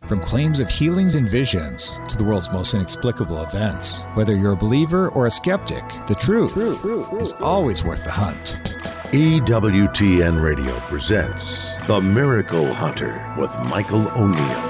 From claims of healings and visions to the world's most inexplicable events, whether you're a believer or a skeptic, the truth is always worth the hunt. EWTN Radio presents The Miracle Hunter with Michael O'Neill.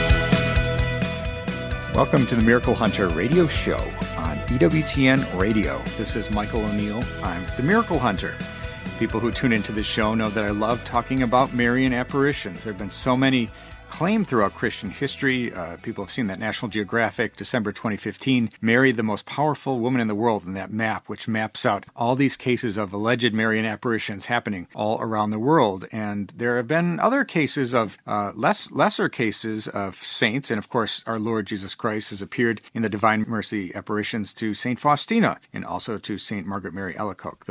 Welcome to the Miracle Hunter radio show on EWTN Radio. This is Michael O'Neill. I'm the Miracle Hunter. People who tune into this show know that I love talking about Marian apparitions. There have been so many claimed throughout Christian history. People have seen that National Geographic, December 2015, Mary, the most powerful woman in the world, in that map, which maps out all these cases of alleged Marian apparitions happening all around the world. And there have been other cases of lesser cases of saints. And of course, our Lord Jesus Christ has appeared in the Divine Mercy apparitions to St. Faustina and also to St. Margaret Mary Alacoque,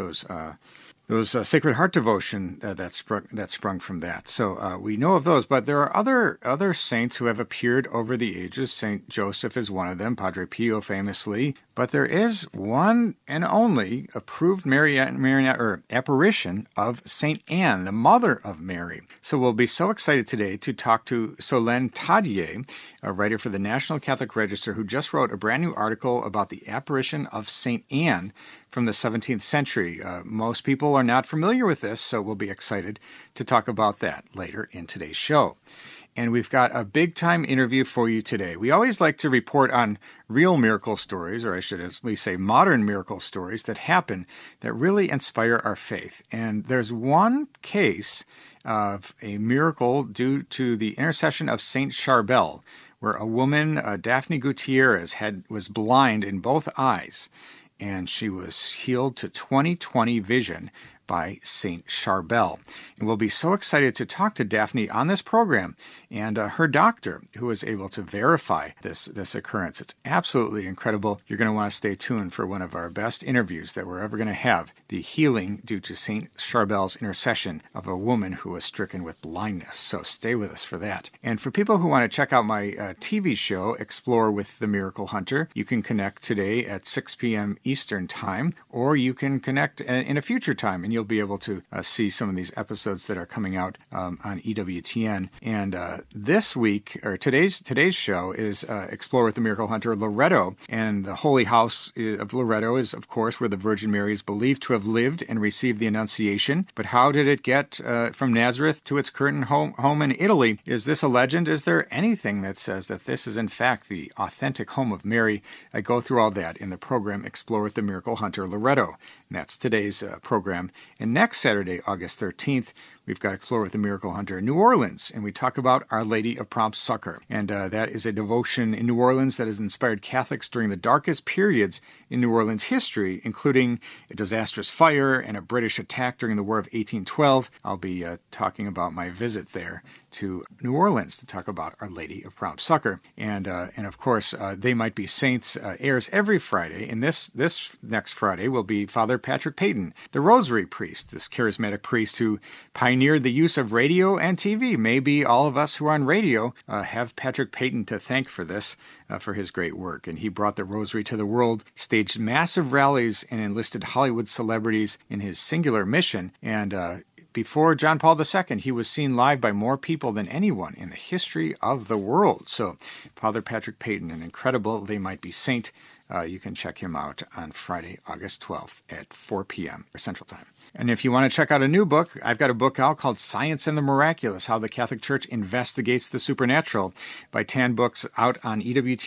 those Sacred Heart devotion that sprung from that. So we know of those, but there are other saints who have appeared over the ages. Saint Joseph is one of them, Padre Pio famously. But there is one and only approved Marian apparition of Saint Anne, the mother of Mary. So we'll be so excited today to talk to Solène Tadier, a writer for the National Catholic Register, who just wrote a brand new article about the apparition of Saint Anne from the 17th century. Most people are not familiar with this, so we'll be excited to talk about that later in today's show. And we've got a big-time interview for you today. We always like to report on real miracle stories, or I should at least say modern miracle stories that happen that really inspire our faith. And there's one case of a miracle due to the intercession of Saint Charbel, where a woman, Daphne Gutierrez, was blind in both eyes, and she was healed to 20/20 vision by Saint Charbel. And we'll be so excited to talk to Daphne on this program and her doctor, who was able to verify this occurrence. It's absolutely incredible. You're going to want to stay tuned for one of our best interviews that we're ever going to have, the healing due to Saint Charbel's intercession of a woman who was stricken with blindness. So stay with us for that. And for people who want to check out my TV show, Explore with the Miracle Hunter, you can connect today at 6 p.m. Eastern Time, or you can connect in a future time, and you'll be able to see some of these episodes that are coming out on EWTN. And this week, or today's show is Explore with the Miracle Hunter Loreto. And the Holy House of Loreto is, of course, where the Virgin Mary is believed to have lived and received the Annunciation. But how did it get from Nazareth to its current home in Italy? Is this a legend? Is there anything that says that this is, in fact, the authentic home of Mary? I go through all that in the program Explore with the Miracle Hunter Loreto. And that's today's program. And next Saturday, August 13th, we've got Explore with the Miracle Hunter in New Orleans, and we talk about Our Lady of Prompt Succor. And that is a devotion in New Orleans that has inspired Catholics during the darkest periods in New Orleans history, including a disastrous fire and a British attack during the War of 1812. I'll be talking about my visit there to New Orleans to talk about Our Lady of Prompt Succor. And of course, They Might Be Saints airs every Friday, and this next Friday will be Father Patrick Peyton, the Rosary priest, this charismatic priest who pioneered the use of radio and TV. Maybe all of us who are on radio have Patrick Peyton to thank for this, for his great work. And he brought the Rosary to the world, staged massive rallies, and enlisted Hollywood celebrities in his singular mission. And before John Paul II, he was seen live by more people than anyone in the history of the world. So Father Patrick Peyton, an incredible They Might Be Saint. You can check him out on Friday, August 12th at 4 p.m. Central Time. And if you want to check out a new book, I've got a book out called Science and the Miraculous, How the Catholic Church Investigates the Supernatural by Tan Books, out on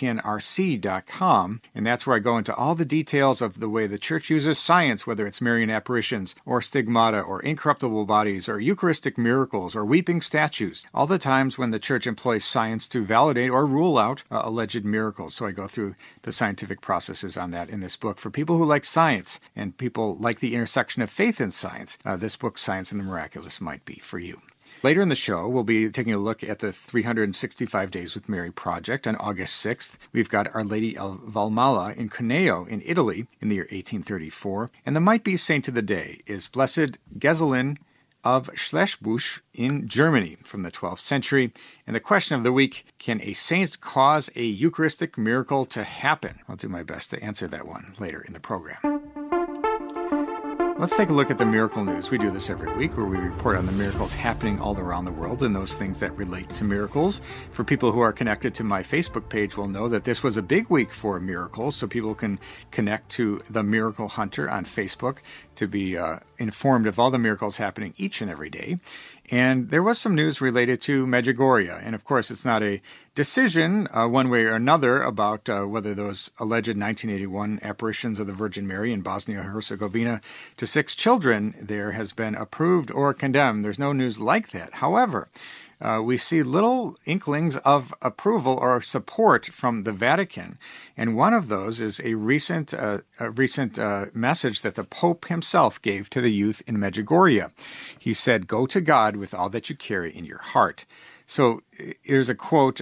EWTNRC.com. And that's where I go into all the details of the way the Church uses science, whether it's Marian apparitions or stigmata or incorruptible bodies or Eucharistic miracles or weeping statues, all the times when the Church employs science to validate or rule out alleged miracles. So I go through the scientific processes on that in this book. For people who like science and people like the intersection of faith and science, this book, Science and the Miraculous, might be for you. Later in the show, we'll be taking a look at the 365 Days with Mary project. On August 6th, we've got Our Lady of Valmala in Cuneo in Italy in the year 1834. And the might-be saint of the day is Blessed Geselin of Schlesbusch in Germany from the 12th century. And the question of the week, can a saint cause a Eucharistic miracle to happen? I'll do my best to answer that one later in the program. Let's take a look at the miracle news. We do this every week where we report on the miracles happening all around the world and those things that relate to miracles. For people who are connected to my Facebook page will know that this was a big week for miracles, so people can connect to the Miracle Hunter on Facebook to be informed of all the miracles happening each and every day. And there was some news related to Medjugorje. And of course, it's not a decision one way or another about whether those alleged 1981 apparitions of the Virgin Mary in Bosnia-Herzegovina to 6 children there has been approved or condemned. There's no news like that. However, we see little inklings of approval or support from the Vatican. And one of those is a recent message that the Pope himself gave to the youth in Medjugorje. He said, "Go to God with all that you carry in your heart." So here's a quote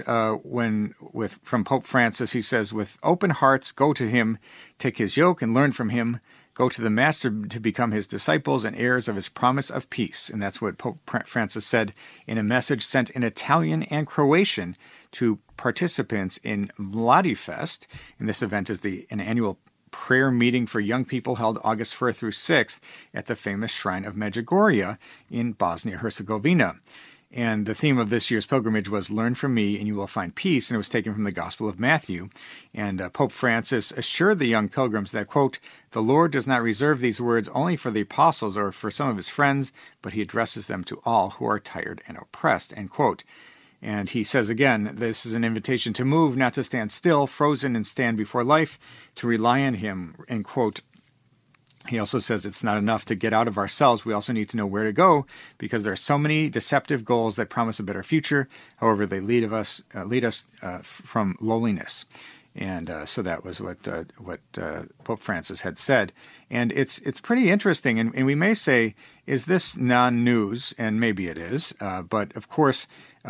from Pope Francis. He says, "With open hearts, go to him, take his yoke and learn from him. Go to the Master to become his disciples and heirs of his promise of peace." And that's what Pope Francis said in a message sent in Italian and Croatian to participants in Mladifest. And this event is an annual prayer meeting for young people held August 4th through 6th at the famous shrine of Medjugorje in Bosnia-Herzegovina. And the theme of this year's pilgrimage was "Learn from me and you will find peace," and it was taken from the Gospel of Matthew. And Pope Francis assured the young pilgrims that, quote, "The Lord does not reserve these words only for the apostles or for some of his friends, but he addresses them to all who are tired and oppressed," end quote. And he says again, this is an invitation to move, not to stand still, frozen and stand before life, to rely on him, end quote. He also says it's not enough to get out of ourselves. We also need to know where to go because there are so many deceptive goals that promise a better future. However, they lead us from lowliness. And so that was what Pope Francis had said. And it's pretty interesting. And we may say, is this non-news? And maybe it is. But of course,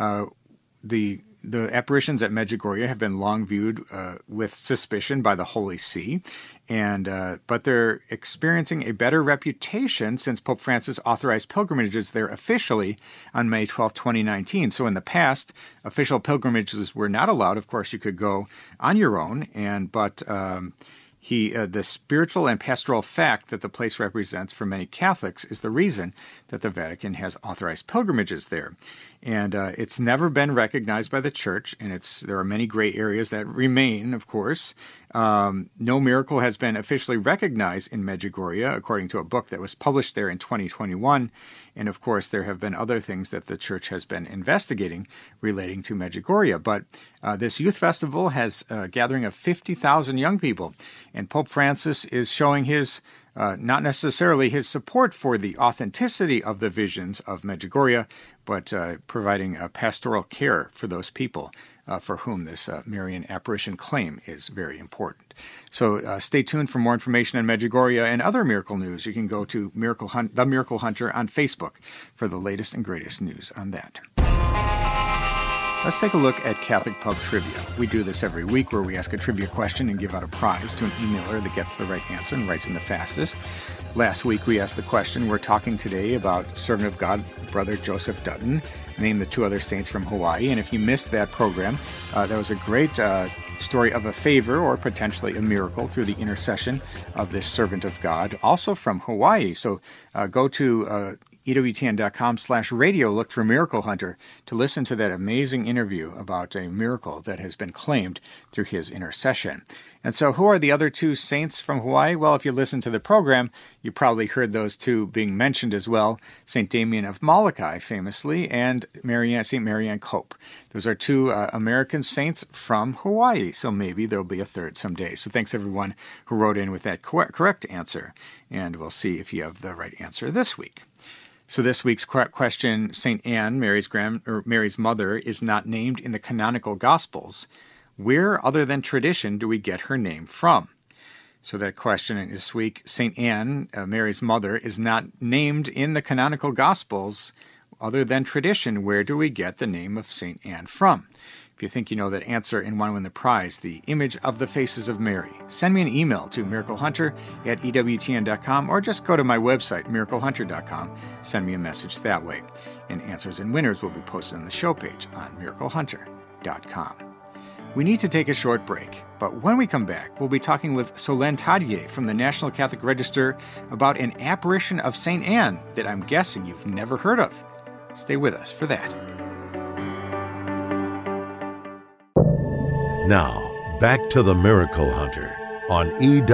the apparitions at Medjugorje have been long viewed with suspicion by the Holy See, but they're experiencing a better reputation since Pope Francis authorized pilgrimages there officially on May 12, 2019. So in the past, official pilgrimages were not allowed. Of course, you could go on your own, but the spiritual and pastoral fact that the place represents for many Catholics is the reason that the Vatican has authorized pilgrimages there. And it's never been recognized by the Church, and there are many gray areas that remain, of course. No miracle has been officially recognized in Medjugorje, according to a book that was published there in 2021. And, of course, there have been other things that the Church has been investigating relating to Medjugorje. But this youth festival has a gathering of 50,000 young people, and Pope Francis is showing his not necessarily his support for the authenticity of the visions of Medjugorje, but providing pastoral care for those people for whom this Marian apparition claim is very important. So stay tuned for more information on Medjugorje and other miracle news. You can go to The Miracle Hunter on Facebook for the latest and greatest news on that. Let's take a look at Catholic Pub Trivia. We do this every week where we ask a trivia question and give out a prize to an emailer that gets the right answer and writes in the fastest. Last week we asked the question. We're talking today about servant of God, Brother Joseph Dutton. Name the 2 other saints from Hawaii. And if you missed that program, that was a great story of a favor or potentially a miracle through the intercession of this servant of God, also from Hawaii. So go to EWTN.com/radio, look for Miracle Hunter to listen to that amazing interview about a miracle that has been claimed through his intercession. And so who are the other 2 saints from Hawaii? Well, if you listen to the program, you probably heard those 2 being mentioned as well, St. Damien of Molokai, famously, and St. Marianne Cope. Those are 2 American saints from Hawaii, so maybe there'll be a third someday. So thanks, everyone who wrote in with that correct answer, and we'll see if you have the right answer this week. So this week's question, St. Anne, Mary's mother, is not named in the canonical Gospels. Where, other than tradition, do we get her name from? So that question this week, St. Anne, Mary's mother, is not named in the canonical Gospels. Other than tradition, where do we get the name of St. Anne from? If you think you know that answer and want to win the prize, the image of the faces of Mary, send me an email to miraclehunter@EWTN.com or just go to my website, miraclehunter.com. Send me a message that way. And answers and winners will be posted on the show page on miraclehunter.com. We need to take a short break, but when we come back, we'll be talking with Solène Tadier from the National Catholic Register about an apparition of St. Anne that I'm guessing you've never heard of. Stay with us for that. Now, back to the Miracle Hunter on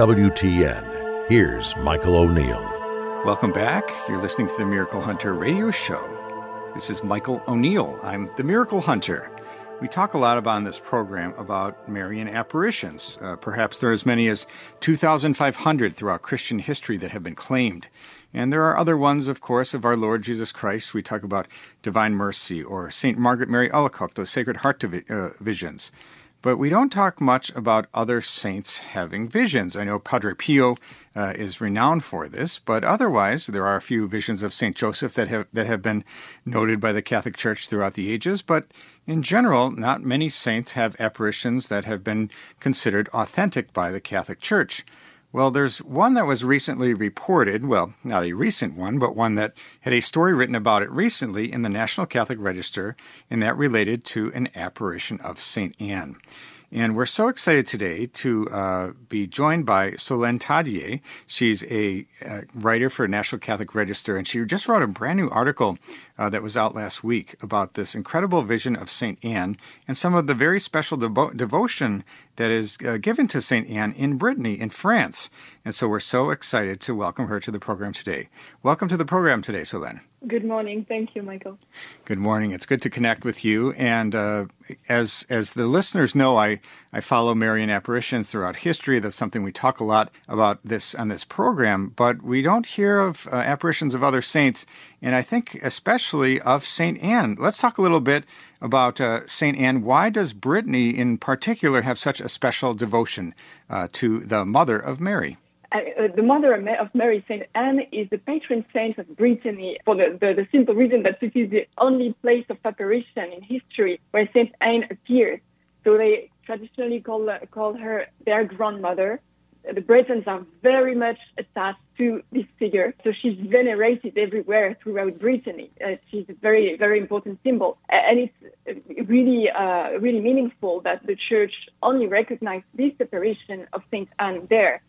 EWTN. Here's Michael O'Neill. Welcome back. You're listening to the Miracle Hunter radio show. This is Michael O'Neill. I'm the Miracle Hunter. We talk a lot on this program about Marian apparitions. Perhaps there are as many as 2,500 throughout Christian history that have been claimed. And there are other ones, of course, of our Lord Jesus Christ. We talk about Divine Mercy or St. Margaret Mary Alacoque, those Sacred Heart visions. But we don't talk much about other saints having visions. I know Padre Pio is renowned for this, but otherwise there are a few visions of St. Joseph that have been noted by the Catholic Church throughout the ages. But in general, not many saints have apparitions that have been considered authentic by the Catholic Church. Well, there's one that was recently reported, well, not a recent one, but one that had a story written about it recently in the National Catholic Register, and that related to an apparition of St. Anne. And we're so excited today to be joined by Solène Tadier. She's a writer for National Catholic Register, and she just wrote a brand new article that was out last week about this incredible vision of St. Anne and some of the very special devotion that is given to St. Anne in Brittany, in France. And so we're so excited to welcome her to the program today. Welcome to the program today, Solène. Good morning. Thank you, Michael. Good morning. It's good to connect with you. And as the listeners know, I follow Marian apparitions throughout history. That's something we talk a lot about this on this program. But we don't hear of apparitions of other saints, and I think especially of St. Anne. Let's talk a little bit about St. Anne. Why does Brittany in particular have such a special devotion to the Mother of Mary? The Mother of Mary, St. Anne, is the patron saint of Brittany for the simple reason that it is the only place of apparition in history where St. Anne appears. So they traditionally call her their grandmother. The Bretons are very much attached to this figure, so she's venerated everywhere throughout Brittany. She's a very, very important symbol, and it's really meaningful that the Church only recognized this apparition of Saint Anne there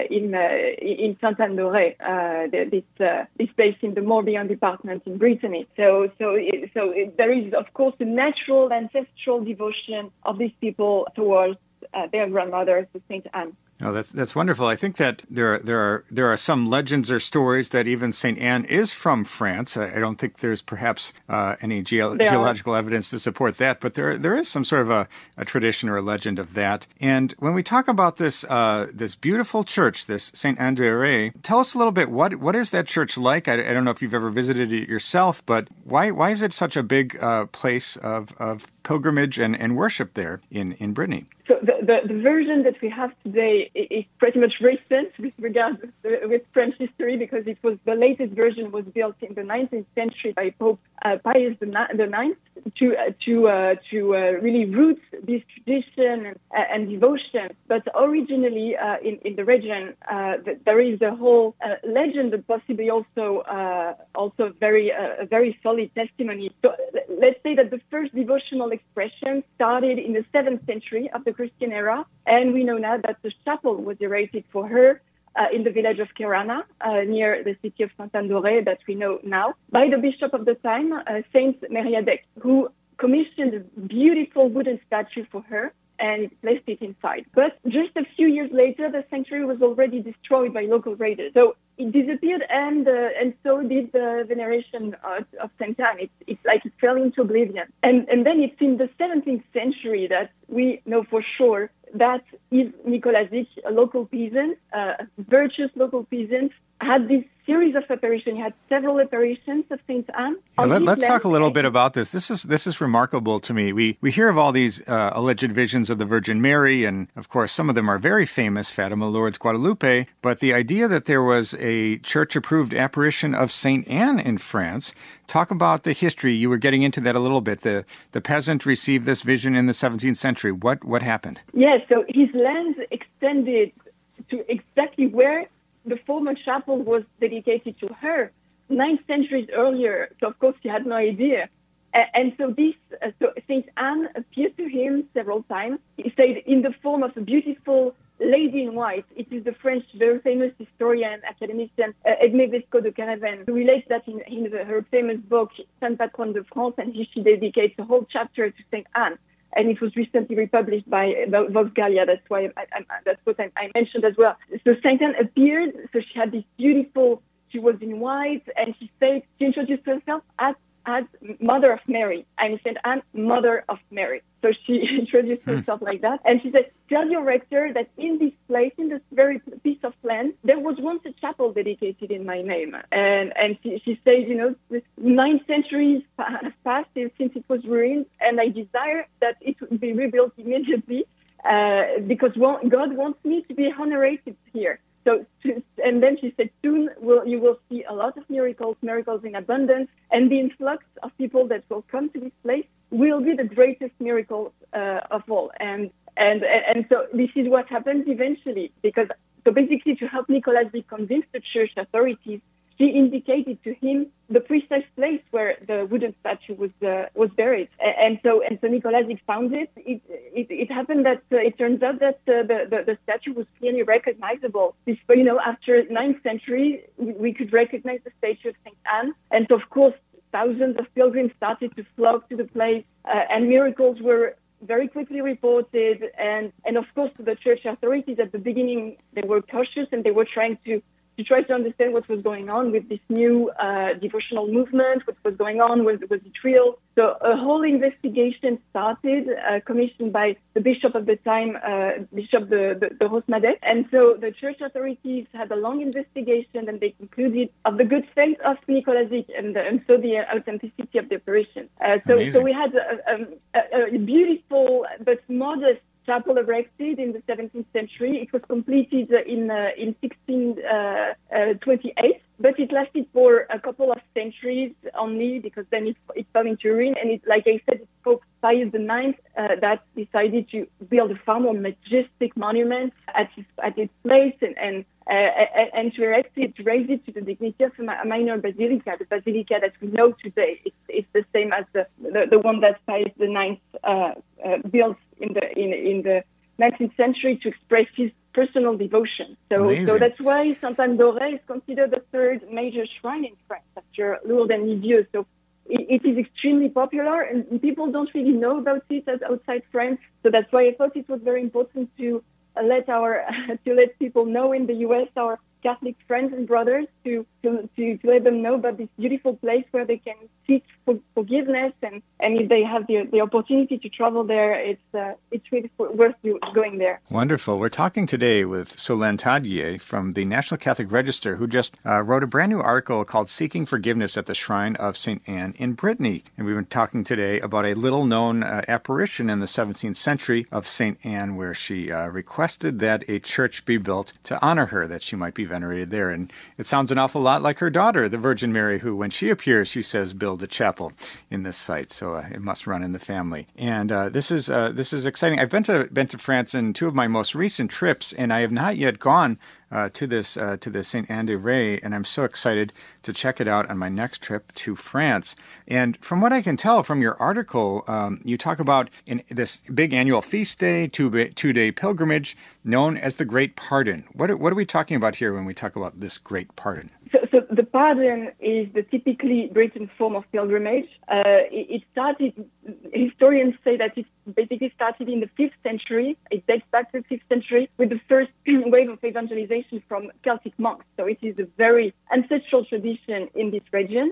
in Saint-Anne-d'Auray, this place in the Morbihan department in Brittany. So there is, of course, a natural ancestral devotion of these people towards their grandmother, Saint Anne. Oh, that's wonderful. I think that there are some legends or stories that even St. Anne is from France. I don't think there's perhaps any geological evidence to support that, but there is some sort of a tradition or a legend of that. And when we talk about this this beautiful church, this St. Anne d'Auray, tell us a little bit, what is that church like? I don't know if you've ever visited it yourself, but why is it such a big place of pilgrimage and worship there in Brittany? So the version that we have today is pretty much recent with regard with French history, because it was the latest version was built in the 19th century by Pope Pius IX to really root this tradition and devotion. But originally in the region there is a whole legend, but possibly also a very solid testimony. So let's say that the first devotional expression started in the 7th century of the Christian era, and we know now that the chapel was erected for her in the village of Kerana, near the city of Saint-Anne-d'Auray that we know now, by the bishop of the time, Saint Mériadec, who commissioned a beautiful wooden statue for her and placed it inside. But just a few years later, the sanctuary was already destroyed by local raiders. So it disappeared, and so did the veneration of St. Anne. It's like it fell into oblivion. And then it's in the 17th century that we know for sure that Yves Nicolazic, a local peasant, a virtuous local peasant, had this series of apparitions. He had several apparitions of St. Anne. Yeah, let's talk a little bit about this. This is remarkable to me. We hear of all these alleged visions of the Virgin Mary, and of course some of them are very famous, Fatima, Lourdes, Guadalupe, but the idea that there was a church-approved apparition of St. Anne in France, talk about the history. You were getting into that a little bit. The peasant received this vision in the 17th century. What happened? Yes, so his lands extended to exactly where the former chapel was dedicated to her 9 centuries earlier. So, of course, he had no idea And so so Saint Anne appeared to him several times. He said in the form of a beautiful lady in white. It is the French, very famous historian, academician, Edmé Vesco de Caravane, who relates that in her famous book, Sainte Patronne de France, and she dedicates a whole chapter to Saint Anne. And it was recently republished by Vox Gallia. That's why that's what I mentioned as well. So Saint Anne appeared. So she had this beautiful. She was in white, and she introduced herself as Mother of Mary. I'm Saint Anne, Mother of Mary. So she introduced herself like that. And she said, tell your rector that in this place, in this very piece of land, there was once a chapel dedicated in my name. And she said, 9 centuries have passed since it was ruined, and I desire that it would be rebuilt immediately because God wants me to be honorated here. So, and then she said, soon you will see a lot of miracles in abundance, and the influx of people that will come to this place will be the greatest miracles of all. And so this is what happens eventually, so basically to help Nicolas convince the church authorities, she indicated to him the precise place where the wooden statue was buried. And so Nicolas found it. It happened that it turns out that the statue was clearly recognizable. After 9th century, we could recognize the statue of Saint Anne. And so, of course, thousands of pilgrims started to flock to the place, and miracles were very quickly reported. And of course, the church authorities at the beginning, they were cautious, and they were trying to understand what was going on with this new devotional movement, what was going on, was it real? So a whole investigation started, commissioned by the bishop of the time, Bishop de Rosmadet. And so the church authorities had a long investigation, and they concluded of the good faith of Nicolas and so the authenticity of the apparition. So we had a beautiful but modest chapel erected in the 17th century. It was completed in 1628, but it lasted for a couple of centuries only, because then it fell into ruin. And like I said, it's Pope Pius IX that decided to build a far more majestic monument at its place and to erect it, to raise it to the dignity of a minor basilica. The basilica that we know today, it's the same as the one that Pius IX built in the 19th century to express his personal devotion. So that's why Sainte-Anne-d'Auray is considered the third major shrine in France after Lourdes and Lisieux. So it is extremely popular, and people don't really know about it outside France. So that's why I thought it was very important to let people know in the U.S., our Catholic friends and brothers, to let them know about this beautiful place where they can seek forgiveness, and if they have the opportunity to travel there, it's really worth going there. Wonderful. We're talking today with Solène Tadier from the National Catholic Register, who just wrote a brand new article called Seeking Forgiveness at the Shrine of St. Anne in Brittany. And we've been talking today about a little-known apparition in the 17th century of St. Anne, where she requested that a church be built to honor her, that she might be venerated there. And it sounds an awful lot like her daughter, the Virgin Mary, who, when she appears, she says, build a chapel in this site. So it must run in the family. And this is exciting. I've been to France in 2 of my most recent trips, and I have not yet gone to this Saint Anne de Ré, and I'm so excited to check it out on my next trip to France. And from what I can tell from your article, you talk about this big annual feast day, 2-day pilgrimage known as the Great Pardon. What are we talking about here when we talk about this Great Pardon? So the pardon is the typically Breton form of pilgrimage. It started, historians say that it basically started in the 5th century. It dates back to the 5th century with the first wave of evangelization from Celtic monks. So it is a very ancestral tradition in this region.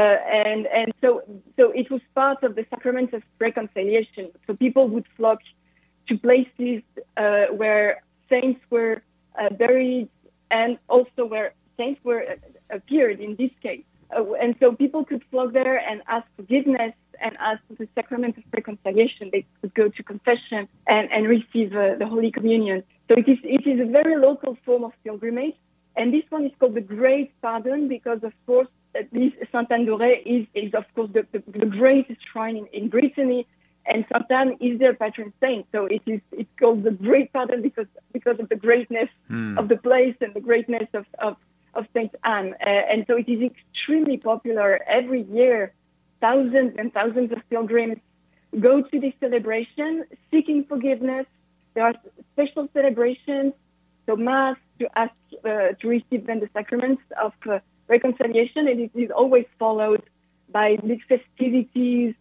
And so it was part of the sacrament of reconciliation. So people would flock to places where saints were buried, and also where saints were appeared in this case. And so people could flock there and ask forgiveness and ask for the sacrament of reconciliation. They could go to confession and receive the Holy Communion. So it is a very local form of pilgrimage. And this one is called the Great Pardon because, of course, this Sainte-Anne-d'Auray is of course, the greatest shrine in Brittany. And Saint Anne is their patron saint. So it's called the Great Pardon because of the greatness of the place and the greatness of Saint Anne. And so it is extremely popular. Every year, thousands and thousands of pilgrims go to this celebration seeking forgiveness. There are special celebrations, so Mass, to ask to receive then the sacraments of reconciliation, and it is always followed by big festivities,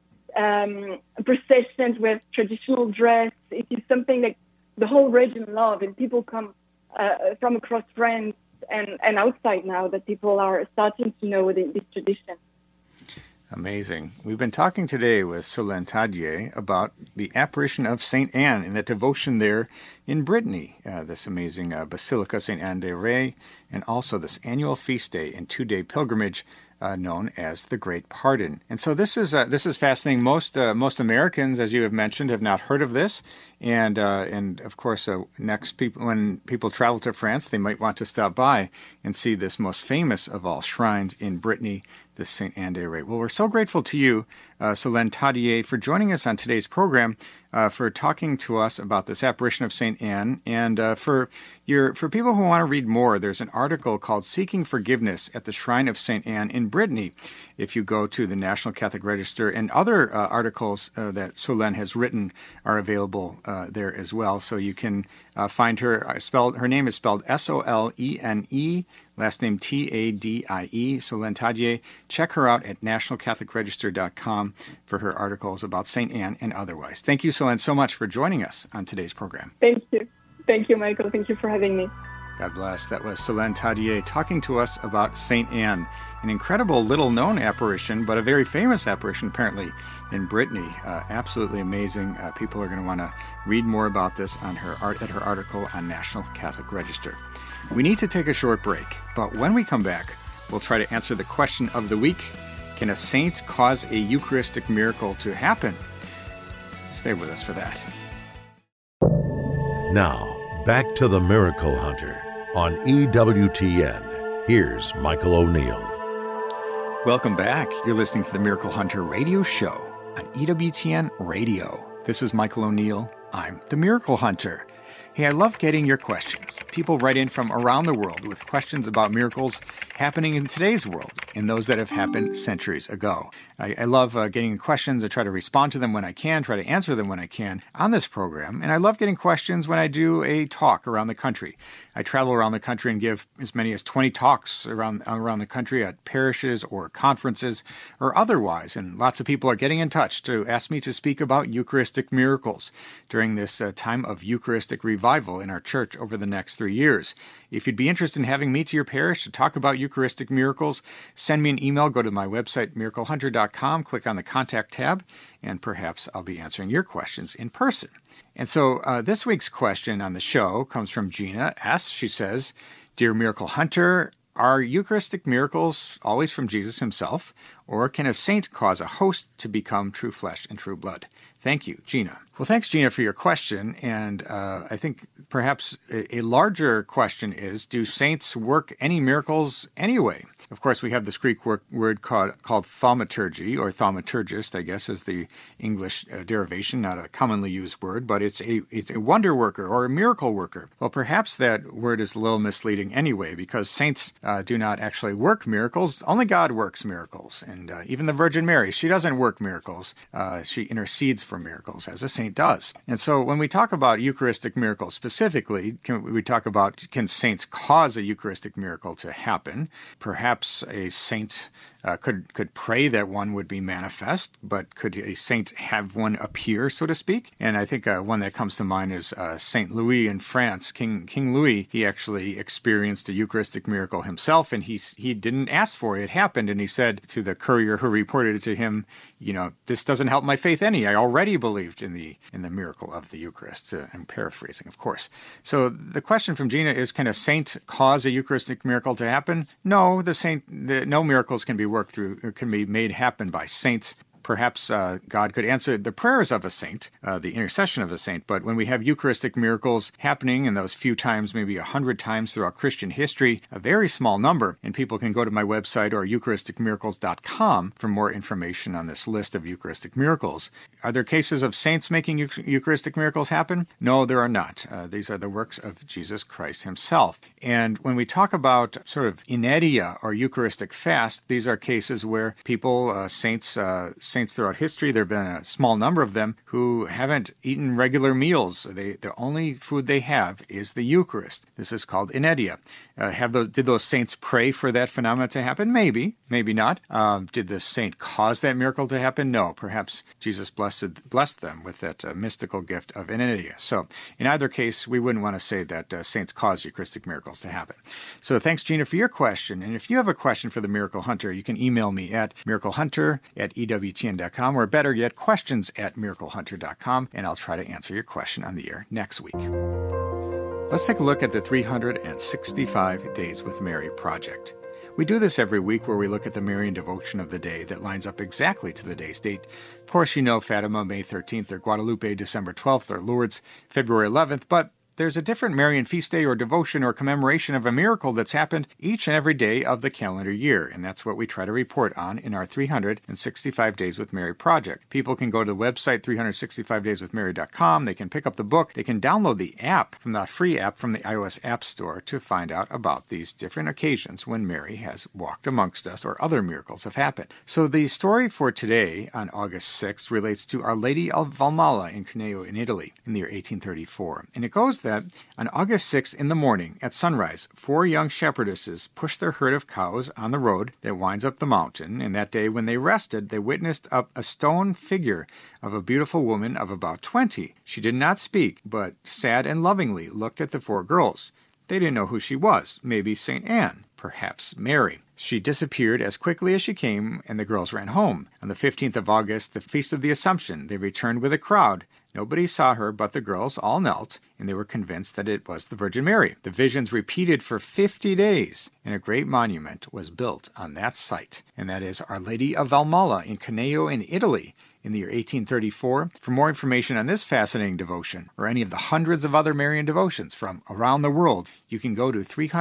processions with traditional dress. It is something that the whole region loves, and people come from across France and outside now that people are starting to know this tradition. Amazing. We've been talking today with Solène Tadier about the apparition of St. Anne and the devotion there in Brittany, this amazing Basilica St. Anne de Ré, and also this annual feast day and 2-day pilgrimage known as the Great Pardon. And so this is fascinating. Most Americans, as you have mentioned, have not heard of this. And of course, when people travel to France, they might want to stop by and see this most famous of all shrines in Brittany, the St. Anne de Ré. Well, we're so grateful to you, Solène Tadier, for joining us on today's program, for talking to us about this apparition of St. Anne. And for people who want to read more, there's an article called Seeking Forgiveness at the Shrine of St. Anne in Brittany. If you go to the National Catholic Register, and other articles that Solène has written are available there as well. So you can find her. Her name is spelled Solene, last name Tadie, Solène Tadier. Check her out at nationalcatholicregister.com for her articles about St. Anne and otherwise. Thank you, Solène, so much for joining us on today's program. Thank you. Thank you, Michael. Thank you for having me. God bless. That was Solène Tadier talking to us about St. Anne, an incredible little-known apparition, but a very famous apparition apparently in Brittany. Absolutely amazing. People are going to want to read more about this at her article on National Catholic Register. We need to take a short break, but when we come back, we'll try to answer the question of the week: can a saint cause a Eucharistic miracle to happen? Stay with us for that. Now, back to the Miracle Hunter on EWTN. Here's Michael O'Neill. Welcome back. You're listening to the Miracle Hunter radio show on EWTN Radio. This is Michael O'Neill. I'm the Miracle Hunter. Hey, I love getting your questions. People write in from around the world with questions about miracles happening in today's world and those that have happened centuries ago. I love getting questions. I try to respond to them when I can, try to answer them when I can on this program. And I love getting questions when I do a talk around the country. I travel around the country and give as many as 20 talks around the country at parishes or conferences or otherwise. And lots of people are getting in touch to ask me to speak about Eucharistic miracles during this time of Eucharistic revival in our church over the next 3 years. If you'd be interested in having me to your parish to talk about Eucharistic miracles, send me an email. Go to my website, miraclehunter.com, click on the Contact tab, and perhaps I'll be answering your questions in person. And so this week's question on the show comes from Gina S. She says, "Dear Miracle Hunter, are Eucharistic miracles always from Jesus himself, or can a saint cause a host to become true flesh and true blood? Thank you, Gina." Well, thanks, Gina, for your question. And I think perhaps a larger question is, do saints work any miracles anyway? Of course, we have this Greek word called thaumaturgy, or thaumaturgist, I guess, is the English derivation, not a commonly used word, but it's a wonder worker or a miracle worker. Well, perhaps that word is a little misleading anyway, because saints do not actually work miracles. Only God works miracles. And even the Virgin Mary, she doesn't work miracles. She intercedes for miracles, as a saint does. And so when we talk about Eucharistic miracles specifically, we talk about, can saints cause a Eucharistic miracle to happen? Perhaps a saint could pray that one would be manifest, but could a saint have one appear, so to speak? And I think one that comes to mind is Saint Louis in France. King Louis, he actually experienced a Eucharistic miracle himself, and he didn't ask for it. It happened, and he said to the courier who reported it to him, "This doesn't help my faith any. I already believed in the miracle of the Eucharist." I'm paraphrasing, of course. So the question from Gina is, can a saint cause a Eucharistic miracle to happen? No, no miracles can be worked through or can be made happen by saints. perhaps God could answer the prayers of a saint, the intercession of a saint. But when we have Eucharistic miracles happening in those few times, maybe 100 times throughout Christian history, a very small number, and people can go to my website or eucharisticmiracles.com for more information on this list of Eucharistic miracles. Are there cases of saints making Eucharistic miracles happen? No, there are not. These are the works of Jesus Christ himself. And when we talk about sort of inedia or Eucharistic fast, these are cases where people, saints throughout history, there have been a small number of them who haven't eaten regular meals. The only food they have is the Eucharist. This is called inedia. Did those saints pray for that phenomena to happen? Maybe, maybe not. Did the saint cause that miracle to happen? No. Perhaps Jesus blessed them with that mystical gift of inedia. So in either case, we wouldn't want to say that saints cause Eucharistic miracles to happen. So thanks, Gina, for your question. And if you have a question for the Miracle Hunter, you can email me at miraclehunter@ewtn.com, or better yet, questions@miraclehunter.com, and I'll try to answer your question on the air next week. Let's take a look at the 365 Days with Mary project. We do this every week, where we look at the Marian devotion of the day that lines up exactly to the day's date. Of course, you know Fatima, May 13th, or Guadalupe, December 12th, or Lourdes, February 11th, but there's a different Marian feast day or devotion or commemoration of a miracle that's happened each and every day of the calendar year, and that's what we try to report on in our 365 Days with Mary project. People can go to the website 365dayswithmary.com, they can pick up the book, they can download the app, from the free app from the iOS App Store, to find out about these different occasions when Mary has walked amongst us or other miracles have happened. So the story for today, on August 6th, relates to Our Lady of Valmalla in Cuneo in Italy in the year 1834, and it goes that on August 6th in the morning at sunrise, 4 young shepherdesses pushed their herd of cows on the road that winds up the mountain, and that day when they rested, they witnessed a stone figure of a beautiful woman of about 20. She did not speak, but sad and lovingly looked at the 4 girls. They didn't know who she was. Maybe St. Anne, perhaps Mary. She disappeared as quickly as she came, and the girls ran home. On the 15th of August, the Feast of the Assumption, they returned with a crowd. Nobody saw her, but the girls all knelt, and they were convinced that it was the Virgin Mary. The visions repeated for 50 days, and a great monument was built on that site, and that is Our Lady of Valmalla in Cuneo in Italy in the year 1834. For more information on this fascinating devotion, or any of the hundreds of other Marian devotions from around the world, you can go to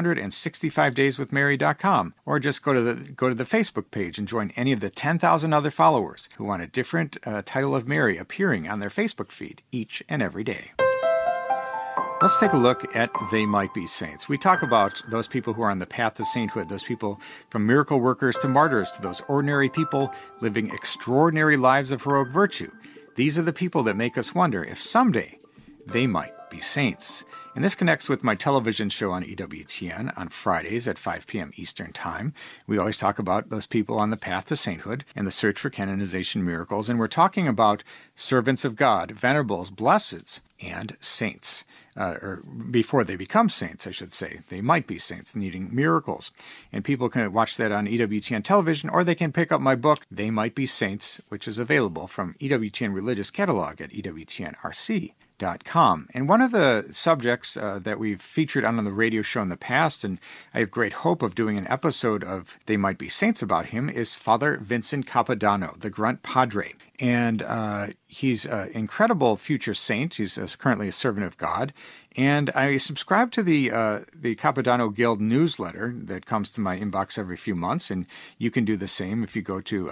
365dayswithmary.com, or just go to the Facebook page and join any of the 10,000 other followers who want a different title of Mary appearing on their Facebook feed each and every day. Let's take a look at They Might Be Saints. We talk about those people who are on the path to sainthood, those people from miracle workers to martyrs, to those ordinary people living extraordinary lives of heroic virtue. These are the people that make us wonder if someday they might be saints. And this connects with my television show on EWTN on Fridays at 5 p.m. Eastern Time. We always talk about those people on the path to sainthood and the search for canonization miracles. And we're talking about servants of God, venerables, blesseds, and saints. Or before they become saints, I should say. They might be saints needing miracles. And people can watch that on EWTN television, or they can pick up my book, They Might Be Saints, which is available from EWTN Religious Catalog at EWTNRC.com. And one of the subjects that we've featured on the radio show in the past, and I have great hope of doing an episode of They Might Be Saints about him, is Father Vincent Capodanno, the Grunt Padre. And he's an incredible future saint. He's currently a servant of God. And I subscribe to the Capodanno Guild newsletter that comes to my inbox every few months, and you can do the same if you go to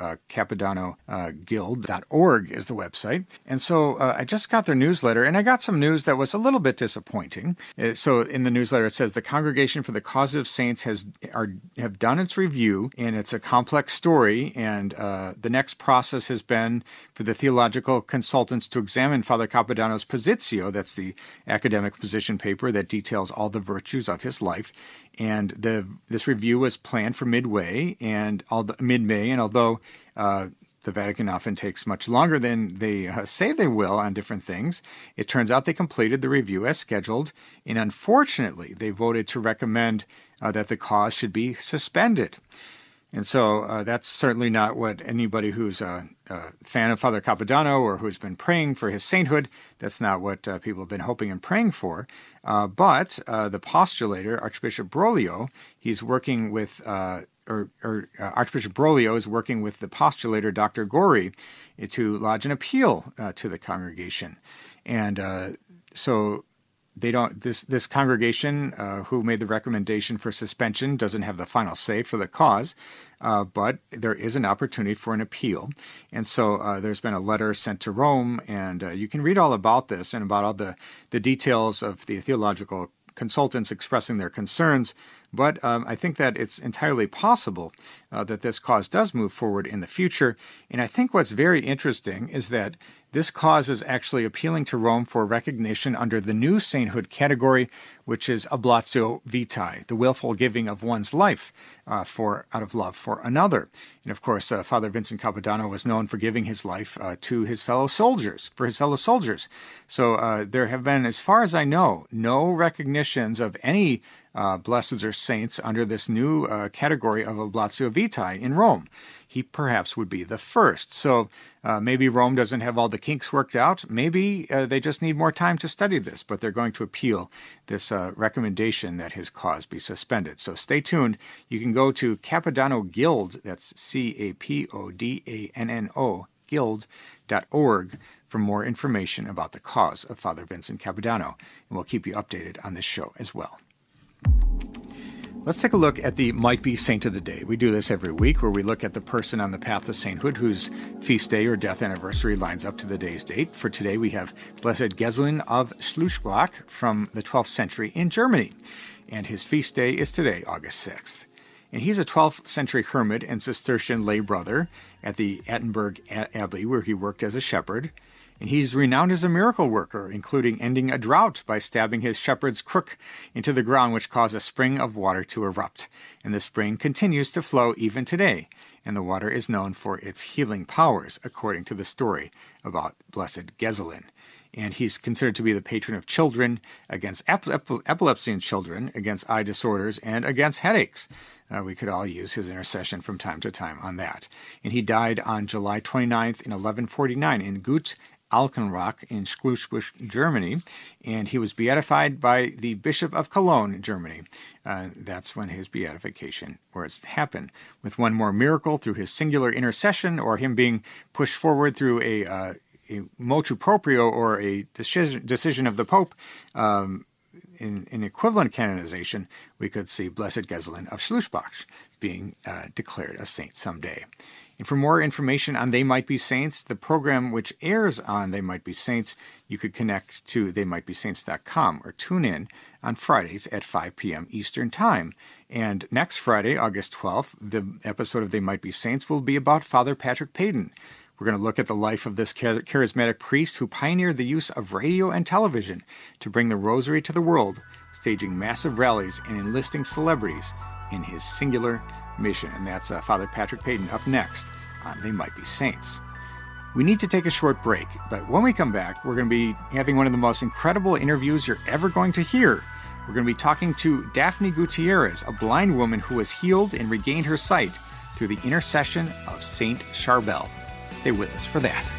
capodannoguild.org is the website. And so I just got their newsletter, and I got some news that was a little bit disappointing. So in the newsletter it says the Congregation for the Cause of Saints have done its review, and it's a complex story, and the next process has been for the theological consultants to examine Father Capodanno's Positio, that's the academic position paper that details all the virtues of his life. And this review was planned for mid-May, and although the Vatican often takes much longer than they say they will on different things, it turns out they completed the review as scheduled, and unfortunately they voted to recommend that the cause should be suspended. And so that's certainly not what anybody who's a fan of Father Capodanno or who's been praying for his sainthood, that's not what people have been hoping and praying for. But the postulator, Archbishop Broglio, he's working with Archbishop Broglio is working with the postulator, Dr. Gori, to lodge an appeal to the congregation. And so they don't. This congregation who made the recommendation for suspension doesn't have the final say for the cause, but there is an opportunity for an appeal. And so there's been a letter sent to Rome, and you can read all about this and about all the details of the theological consultants expressing their concerns. But I think that it's entirely possible that this cause does move forward in the future. And I think what's very interesting is that this cause is actually appealing to Rome for recognition under the new sainthood category, which is oblatio vitae, the willful giving of one's life out of love for another. And of course, Father Vincent Capodanno was known for giving his life to his fellow soldiers, So there have been, as far as I know, no recognitions of any blesseds or saints under this new category of oblatio vitae in Rome. He perhaps would be the first. So maybe Rome doesn't have all the kinks worked out. Maybe they just need more time to study this, but they're going to appeal this recommendation that his cause be suspended. So stay tuned. You can go to Capodanno Guild, that's Capodanno, guild.org, for more information about the cause of Father Vincent Capodanno. And we'll keep you updated on this show as well. Let's take a look at the Might Be Saint of the Day. We do this every week, where we look at the person on the path to sainthood whose feast day or death anniversary lines up to the day's date. For today, we have Blessed Geselin of Schlussbach from the 12th century in Germany. And his feast day is today, August 6th. And he's a 12th century hermit and Cistercian lay brother at the Attenberg Abbey, where he worked as a shepherd. And he's renowned as a miracle worker, including ending a drought by stabbing his shepherd's crook into the ground, which caused a spring of water to erupt. And the spring continues to flow even today, and the water is known for its healing powers, according to the story about Blessed Geselin. And he's considered to be the patron of children, against epilepsy in children, against eye disorders, and against headaches. We could all use his intercession from time to time on that. And he died on July 29th in 1149 in Gut Alkenrach in Schlussbach, Germany, and he was beatified by the Bishop of Cologne, Germany. That's when his beatification happened, with one more miracle through his singular intercession, or him being pushed forward through a motu proprio, or a decision of the Pope. In equivalent canonization, we could see Blessed Geselin of Schlussbach being declared a saint someday. And for more information on They Might Be Saints, the program which airs on They Might Be Saints, you could connect to theymightbesaints.com or tune in on Fridays at 5 p.m. Eastern Time. And next Friday, August 12th, the episode of They Might Be Saints will be about Father Patrick Peyton. We're going to look at the life of this charismatic priest who pioneered the use of radio and television to bring the rosary to the world, staging massive rallies and enlisting celebrities in his singular mission. And that's Father Patrick Peyton up next on They Might Be Saints. We need to take a short break, but when we come back, we're going to be having one of the most incredible interviews you're ever going to hear. We're going to be talking to Daphne Gutierrez, a blind woman who was healed and regained her sight through the intercession of Saint Charbel. Stay with us for that.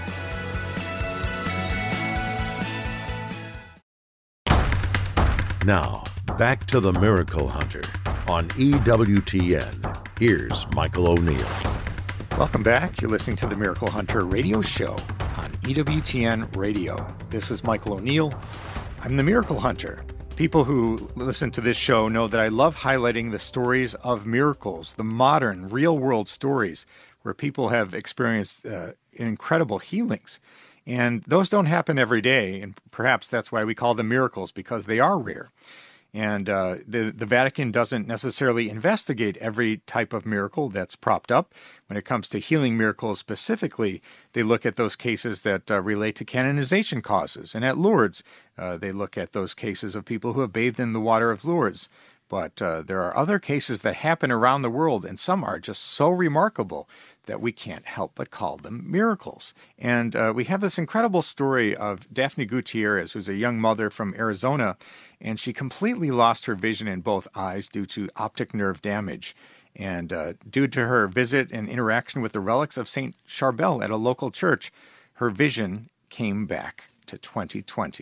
Now, back to the Miracle Hunter on EWTN. Here's Michael O'Neill. Welcome back. You're listening to the Miracle Hunter radio show on EWTN Radio. This is Michael O'Neill. I'm the Miracle Hunter. People who listen to this show know that I love highlighting the stories of miracles, the modern, real-world stories where people have experienced incredible healings. And those don't happen every day, and perhaps that's why we call them miracles, because they are rare. And the Vatican doesn't necessarily investigate every type of miracle that's propped up. When it comes to healing miracles specifically, they look at those cases that relate to canonization causes. And at Lourdes, they look at those cases of people who have bathed in the water of Lourdes. But there are other cases that happen around the world, and some are just so remarkable that we can't help but call them miracles. And we have this incredible story of Daphne Gutierrez, who's a young mother from Arizona, and she completely lost her vision in both eyes due to optic nerve damage. And due to her visit and interaction with the relics of Saint Charbel at a local church, her vision came back to 2020.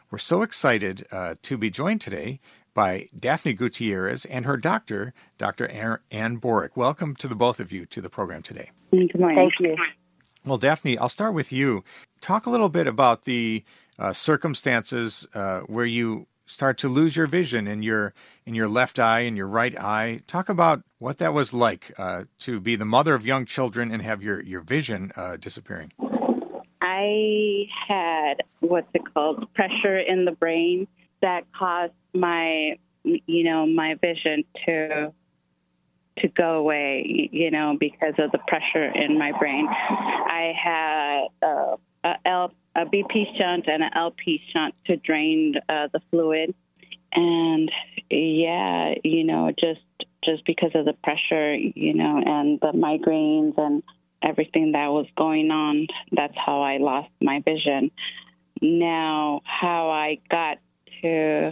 We're so excited to be joined today by Daphne Gutierrez and her doctor, Dr. Ann Borick. Welcome to the both of you to the program today. Good morning. Thank you. Well, Daphne, I'll start with you. Talk a little bit about the circumstances where you start to lose your vision in your left eye and your right eye. Talk about what that was like to be the mother of young children and have your vision disappearing. I had what's it called, pressure in the brain that caused my vision to go away, because of the pressure in my brain. I had a BP shunt and an LP shunt to drain the fluid. And just because of the pressure, and the migraines and everything that was going on, that's how I lost my vision. Now, how I got to,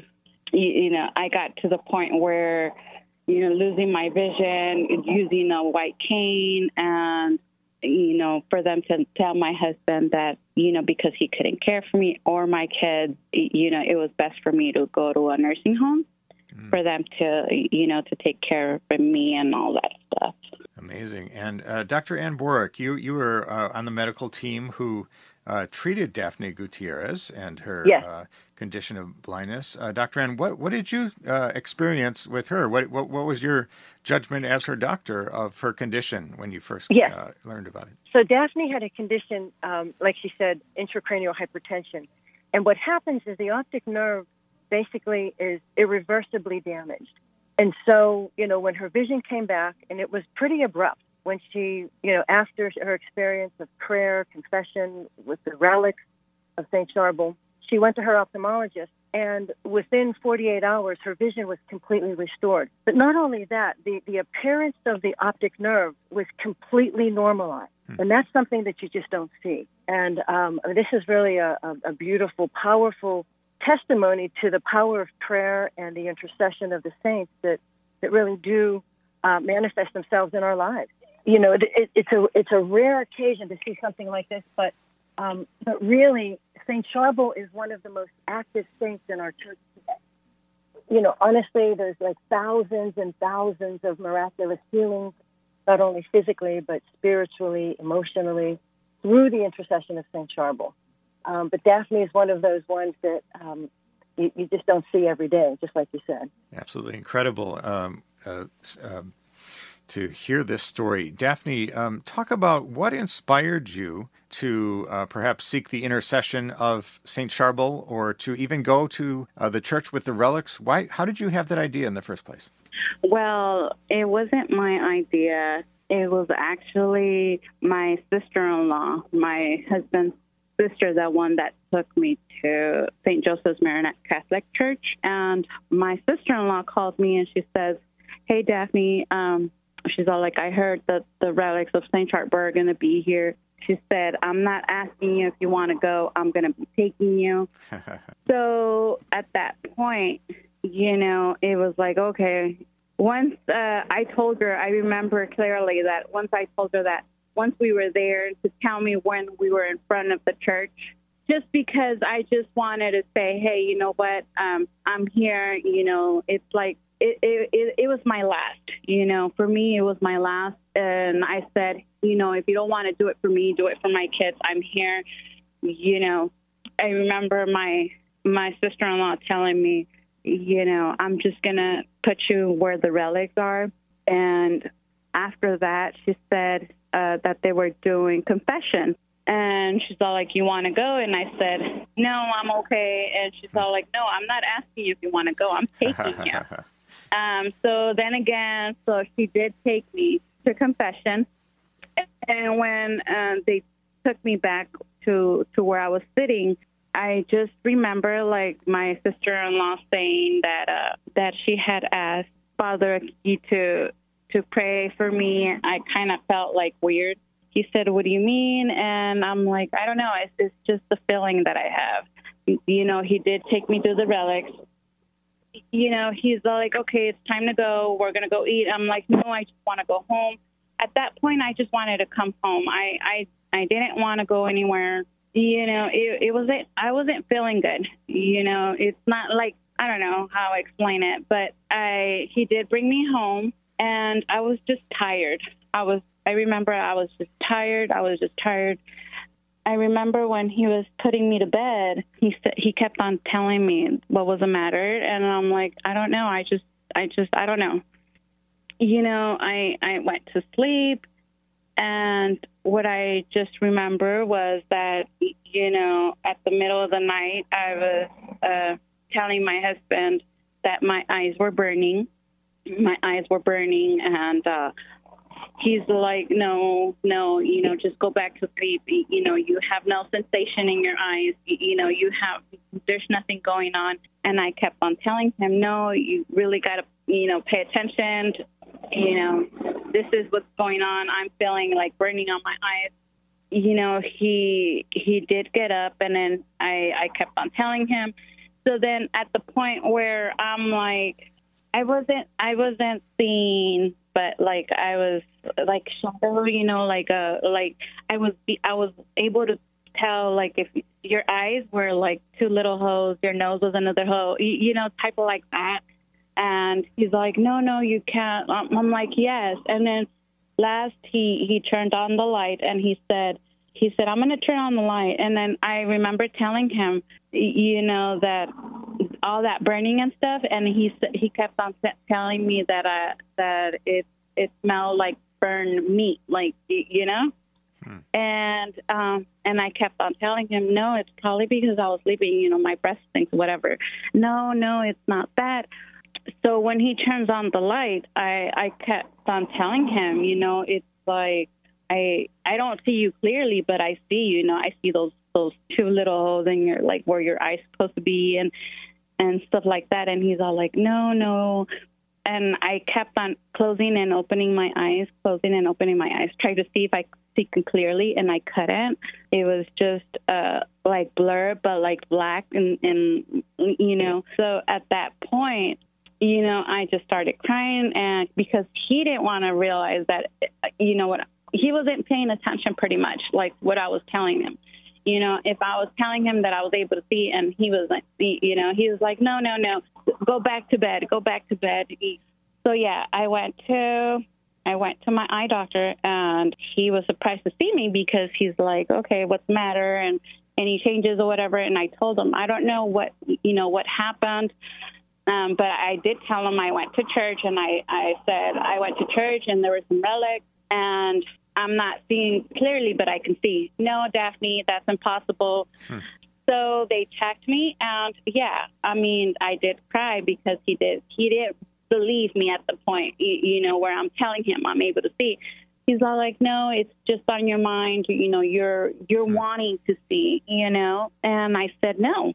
I got to the point where, losing my vision, using a white cane, and, for them to tell my husband that, because he couldn't care for me or my kids, it was best for me to go to a nursing home for them to, to take care of me and all that stuff. Amazing. And Dr. Ann Borick, you were on the medical team who treated Daphne Gutierrez and her condition of blindness. Dr. Ann, what did you experience with her? What was your judgment as her doctor of her condition when you first learned about it? So Daphne had a condition, like she said, intracranial hypertension. And what happens is the optic nerve basically is irreversibly damaged. And so, when her vision came back, and it was pretty abrupt, when she, after her experience of prayer, confession with the relics of St. Charbel, she went to her ophthalmologist, and within 48 hours, her vision was completely restored. But not only that, the appearance of the optic nerve was completely normalized. And that's something that you just don't see. And this is really a beautiful, powerful testimony to the power of prayer and the intercession of the saints that really do manifest themselves in our lives. It's a rare occasion to see something like this, but really, St. Charbel is one of the most active saints in our church today. Honestly, there's like thousands and thousands of miraculous healings, not only physically, but spiritually, emotionally, through the intercession of St. Charbel. But Daphne is one of those ones that you just don't see every day, just like you said. Absolutely incredible to hear this story. Daphne, talk about what inspired you to perhaps seek the intercession of St. Charbel, or to even go to the church with the relics. How did you have that idea in the first place? Well, it wasn't my idea. It was actually my sister-in-law, my husband's sister, the one that took me to St. Joseph's Maronite Catholic Church. And my sister-in-law called me and she says, "Hey, Daphne," she's all like, "I heard that the relics of St. Charbel are going to be here." She said, "I'm not asking you if you want to go. I'm going to be taking you." So at that point, it was like, okay. Once I told her, I remember clearly that once I told her that once we were there, to tell me when we were in front of the church, just because I just wanted to say, hey, you know what, I'm here, it's like, it was my last, for me, it was my last. And I said, if you don't want to do it for me, do it for my kids. I'm here. I remember my sister-in-law telling me, I'm just going to put you where the relics are. And after that, she said that they were doing confession. And she's all like, "You want to go?" And I said, "No, I'm okay." And she's all like, "No, I'm not asking you if you want to go. I'm taking you." So then again, so she did take me to confession. And when they took me back to where I was sitting, I just remember, like, my sister-in-law saying that she had asked Father Aki to pray for me. I kind of felt like weird. He said, "What do you mean?" And I'm like, I don't know. It's just the feeling that I have. He did take me to the relics. He's like, "Okay, it's time to go. We're going to go eat." I'm like, "No, I just want to go home." At that point, I just wanted to come home. I didn't want to go anywhere. I wasn't feeling good. It's not like, I don't know how I explain it, but he did bring me home, and I was just tired. I remember I was just tired. I remember when he was putting me to bed, he kept on telling me what was the matter, and I'm like, I don't know. I don't know. I went to sleep, and what I just remember was that, at the middle of the night, I was telling my husband that my eyes were burning. And he's like, no, just go back to sleep. You have no sensation in your eyes. There's nothing going on. And I kept on telling him, no, you really got to, pay attention. This is what's going on. I'm feeling like burning on my eyes. He did get up, and then I kept on telling him. So then at the point where I'm like, I wasn't seeing, but like I was like shadow, I was able to tell, like, if your eyes were like two little holes, your nose was another hole, type of like that. And he's like, no, you can't. I'm like, yes. And then last he turned on the light, and he said, I'm going to turn on the light. And then I remember telling him, that all that burning and stuff. And he kept on telling me that it smelled like burned meat, like, And I kept on telling him, no, it's probably because I was sleeping, my breast stinks, whatever. No, it's not that. So when he turns on the light, I kept on telling him, it's like, I don't see you clearly, but I see you. I see those two little holes in your, like, where your eye's supposed to be, and stuff like that. And he's all like, no. And I kept on closing and opening my eyes, trying to see if I could see clearly, and I couldn't. It was just like blur, but like black, and So at that point, I just started crying, and because he didn't want to realize that, he wasn't paying attention pretty much, like what I was telling him. If I was telling him that I was able to see, and he was like, he was like, no, go back to bed. So yeah, I went to my eye doctor, and he was surprised to see me because he's like, okay, what's the matter, and any changes or whatever. And I told him, I don't know what happened. But I did tell him I went to church, and I said I went to church, and there were some relics, and I'm not seeing clearly, but I can see. No, Daphne, that's impossible. So they checked me, and yeah, I did cry because he didn't believe me at the point, where I'm telling him I'm able to see. He's all like, no, it's just on your mind. You're wanting to see, and I said, no,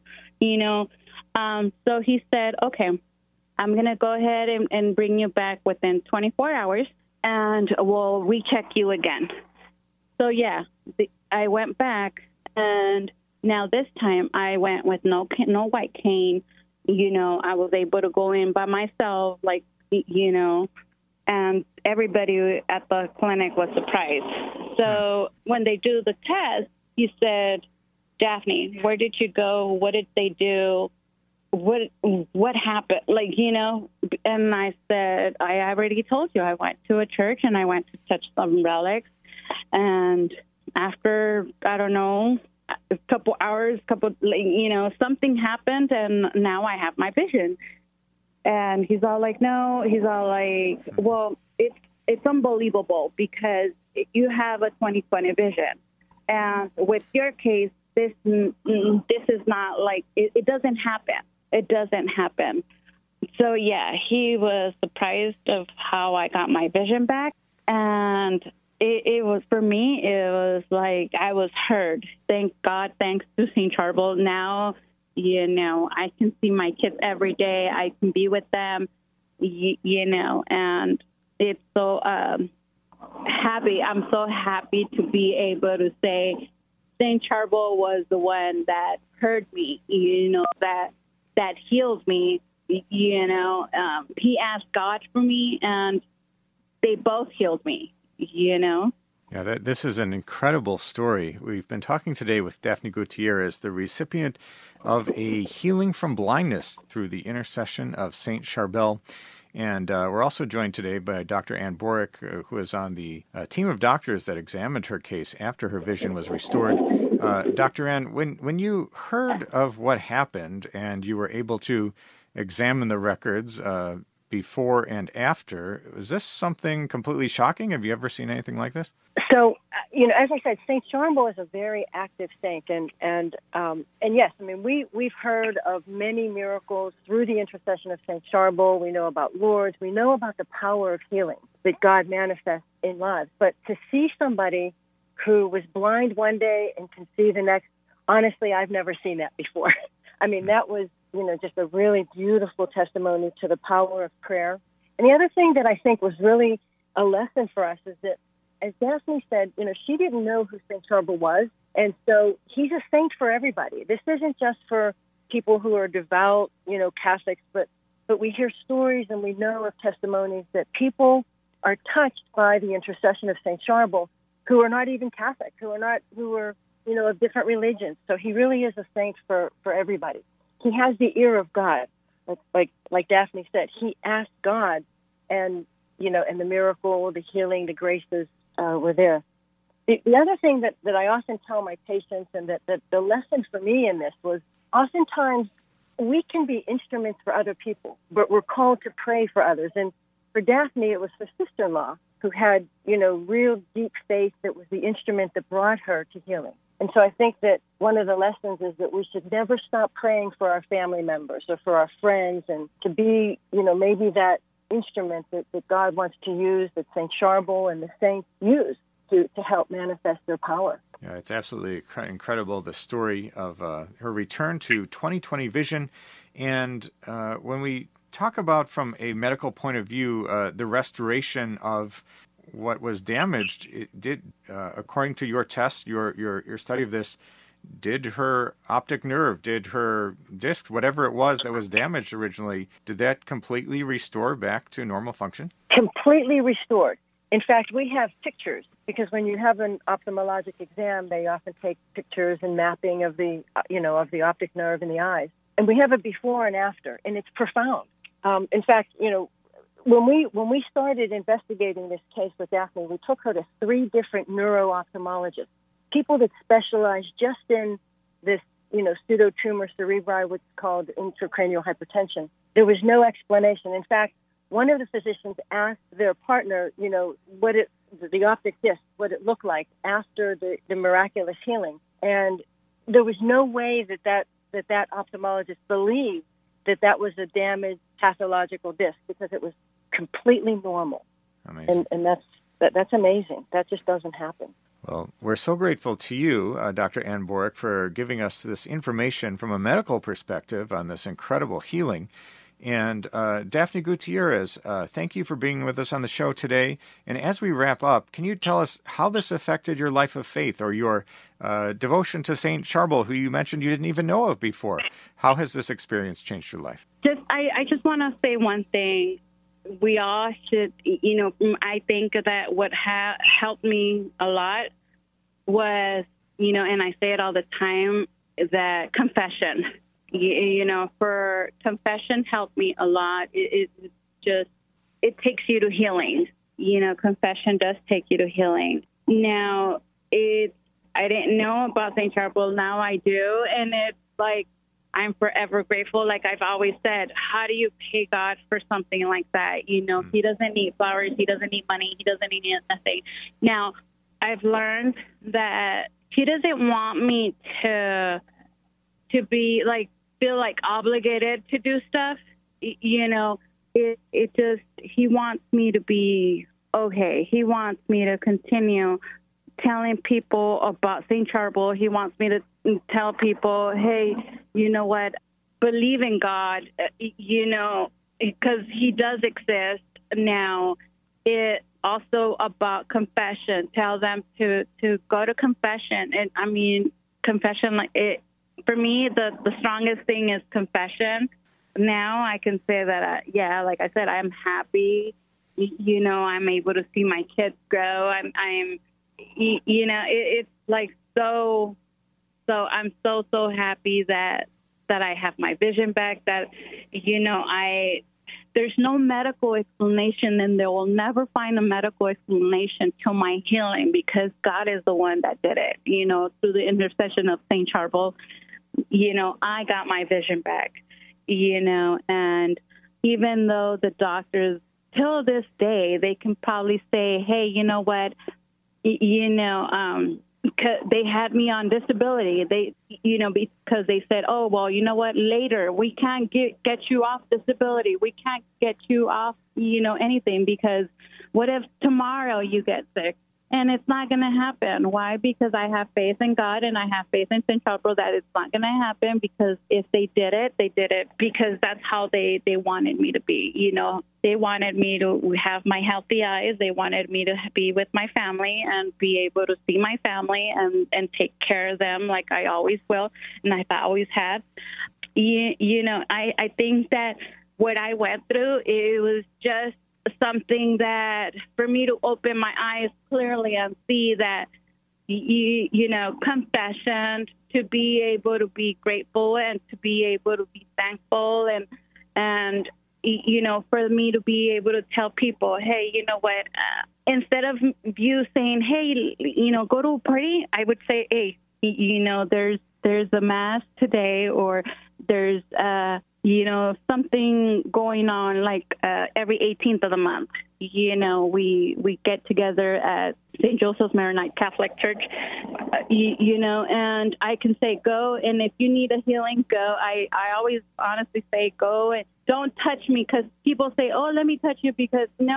So he said, okay, I'm going to go ahead and bring you back within 24 hours, and we'll recheck you again. So, yeah, I went back, and now this time I went with no white cane. I was able to go in by myself, like, and everybody at the clinic was surprised. So when they do the test, he said, Daphne, where did you go? What did they do? What happened? Like, and I said, I already told you, I went to a church and I went to touch some relics. And after, I don't know, a couple hours, something happened, and now I have my vision. And he's all like, no, well, it's unbelievable because you have a 20/20 vision. And with your case, this is not like, it doesn't happen. It doesn't happen. So, yeah, he was surprised of how I got my vision back. And it was, for me, it was like I was heard. Thank God, thanks to St. Charbel. Now, I can see my kids every day. I can be with them, and it's so happy. I'm so happy to be able to say St. Charbel was the one that heard me, that healed me. He asked God for me, and they both healed me, Yeah, this is an incredible story. We've been talking today with Daphne Gutierrez, the recipient of a healing from blindness through the intercession of Saint Charbel. And we're also joined today by Dr. Ann Borick, who is on the team of doctors that examined her case after her vision was restored. Dr. Ann, when you heard of what happened and you were able to examine the records before and after, was this something completely shocking? Have you ever seen anything like this? So, as I said, Saint Charbel is a very active saint, and yes, I mean we've heard of many miracles through the intercession of Saint Charbel. We know about Lourdes. We know about the power of healing that God manifests in lives. But to see somebody who was blind one day and can see the next, honestly, I've never seen that before. I mean, that was just a really beautiful testimony to the power of prayer. And the other thing that I think was really a lesson for us is that, as Daphne said, she didn't know who Saint Charbel was, and so he's a saint for everybody. This isn't just for people who are devout, Catholics, but we hear stories and we know of testimonies that people are touched by the intercession of Saint Charbel who are not even Catholic, who are of different religions. So he really is a saint for everybody. He has the ear of God, like Daphne said. He asked God, and the miracle, the healing, the graces were there. The other thing that I often tell my patients, and that the lesson for me in this was, oftentimes we can be instruments for other people, but we're called to pray for others. And for Daphne, it was her sister-in-law who had, real deep faith that was the instrument that brought her to healing. And so I think that one of the lessons is that we should never stop praying for our family members or for our friends, and to be, maybe that instrument that God wants to use, that Saint Charbel and the saints use to help manifest their power. Yeah, it's absolutely incredible, the story of her return to 20/20 vision. And when we talk about, from a medical point of view, the restoration of what was damaged, it did, according to your test, your study of this, did her optic nerve, did her disc, whatever it was that was damaged originally, did that completely restore back to normal function? Completely restored. In fact, we have pictures, because when you have an ophthalmologic exam, they often take pictures and mapping of the, of the optic nerve in the eyes. And we have a before and after, and it's profound. In fact, when we started investigating this case with Daphne, we took her to 3 different neuro-ophthalmologists, people that specialize just in this, pseudotumor cerebri, what's called intracranial hypertension. There was no explanation. In fact, one of the physicians asked their partner, the optic disc, what it looked like after the miraculous healing. And there was no way that ophthalmologist believed that was a damaged pathological disc, because it was completely normal. Amazing. And that's amazing. That just doesn't happen. Well, we're so grateful to you, Dr. Ann Borick, for giving us this information from a medical perspective on this incredible healing. And Daphne Gutierrez, thank you for being with us on the show today. And as we wrap up, can you tell us how this affected your life of faith, or your devotion to Saint Charbel, who you mentioned you didn't even know of before? How has this experience changed your life? I just want to say one thing. We all should, I think that what helped me a lot was, and I say it all the time, that confession. For confession helped me a lot. It takes you to healing. Confession does take you to healing. Now, I didn't know about St. Charbel. Now I do. And it's like, I'm forever grateful. Like I've always said, how do you pay God for something like that? He doesn't need flowers. He doesn't need money. He doesn't need nothing. Now, I've learned that he doesn't want me to be feel obligated to do stuff. It just, he wants me to be okay. He wants me to continue telling people about St. Charbel. He wants me to tell people, hey, you know what, believe in God, because he does exist. Now, it also about confession. Tell them to go to confession. And confession, for me, the strongest thing is confession. Now I can say that, like I said, I'm happy. I'm able to see my kids grow. I'm it's like so I'm so happy that I have my vision back, that, there's no medical explanation, and they will never find a medical explanation to my healing, because God is the one that did it, through the intercession of St. Charbel. I got my vision back, and even though the doctors, till this day, they can probably say, hey, you know what, they had me on disability. They, because they said, oh, well, you know what, later we can't get you off disability. We can't get you off, anything, because what if tomorrow you get sick? And it's not going to happen. Why? Because I have faith in God, and I have faith in St. Charbel that it's not going to happen, because if they did it because that's how they wanted me to be. They wanted me to have my healthy eyes. They wanted me to be with my family and be able to see my family and take care of them like I always will, and I've always had. I think that what I went through, it was just something that for me to open my eyes clearly and see that, confession, to be able to be grateful and to be able to be thankful, and for me to be able to tell people, hey, you know what, instead of you saying, hey, go to a party, I would say, hey, there's a mass today, or there's something going on, like every 18th of the month. We get together at St. Joseph's Maronite Catholic Church, and I can say go, and if you need a healing, go. I always honestly say go, and don't touch me, because people say, oh, let me touch you, because no.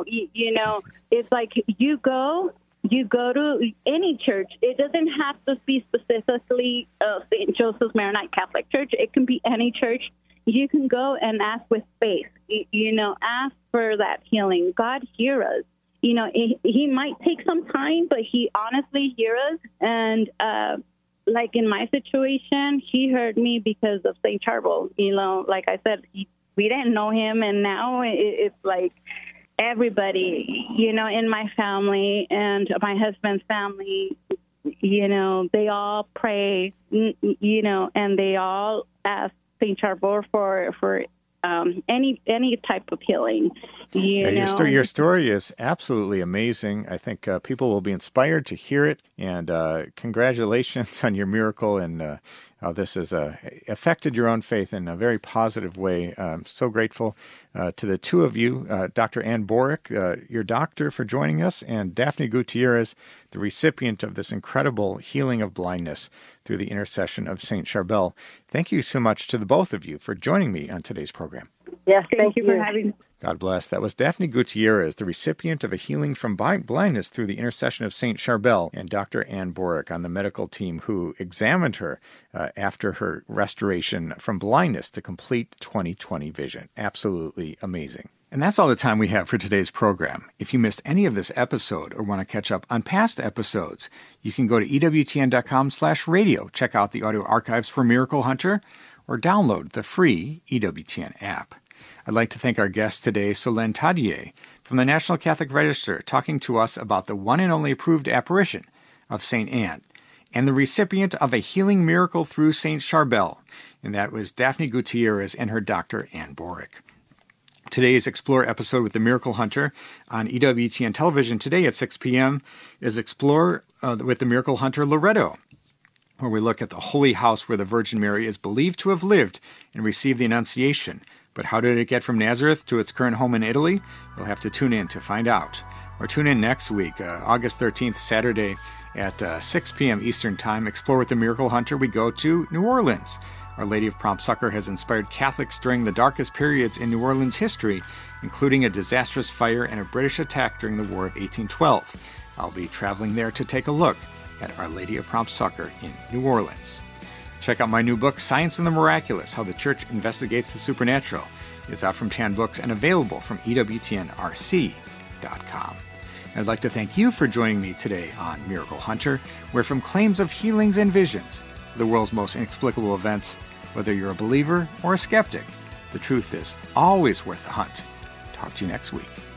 It's like you go to any church. It doesn't have to be specifically St. Joseph's Maronite Catholic Church. It can be any church. You can go and ask with faith, ask for that healing. God hears us. He might take some time, but he honestly hears us. And like in my situation, he heard me because of St. Charbel. Like I said, we didn't know him, and now it's like everybody, in my family and my husband's family, they all pray, and they all ask St. Charbel for any type of healing. Your story is absolutely amazing. I think people will be inspired to hear it, and congratulations on your miracle, and how this has affected your own faith in a very positive way. I'm so grateful to the two of you, Dr. Ann Borick, your doctor, for joining us, and Daphne Gutierrez, the recipient of this incredible healing of blindness through the intercession of St. Charbel. Thank you so much to the both of you for joining me on today's program. Yes, thank you for having me. God bless. That was Daphne Gutierrez, the recipient of a healing from blindness through the intercession of St. Charbel, and Dr. Ann Borick on the medical team who examined her after her restoration from blindness to complete 20/20 vision. Absolutely amazing. And that's all the time we have for today's program. If you missed any of this episode or want to catch up on past episodes, you can go to EWTN.com/radio, check out the audio archives for Miracle Hunter, or download the free EWTN app. I'd like to thank our guest today, Solène Tadier, from the National Catholic Register, talking to us about the one and only approved apparition of St. Anne, and the recipient of a healing miracle through St. Charbel, and that was Daphne Gutierrez and her doctor, Ann Borick. Today's Explore episode with the Miracle Hunter on EWTN television today at 6 p.m. is Explore with the Miracle Hunter Loretto, where we look at the holy house where the Virgin Mary is believed to have lived and received the Annunciation. But how did it get from Nazareth to its current home in Italy? You'll have to tune in to find out. Or tune in next week, August 13th, Saturday at 6 p.m. Eastern Time. Explore with the Miracle Hunter. We go to New Orleans. Our Lady of Prompt Succor has inspired Catholics during the darkest periods in New Orleans history, including a disastrous fire and a British attack during the War of 1812. I'll be traveling there to take a look at Our Lady of Prompt Succor in New Orleans. Check out my new book, Science and the Miraculous, How the Church Investigates the Supernatural. It's out from Tan Books and available from EWTNRC.com. I'd like to thank you for joining me today on Miracle Hunter, where from claims of healings and visions, the world's most inexplicable events, whether you're a believer or a skeptic, the truth is always worth the hunt. Talk to you next week.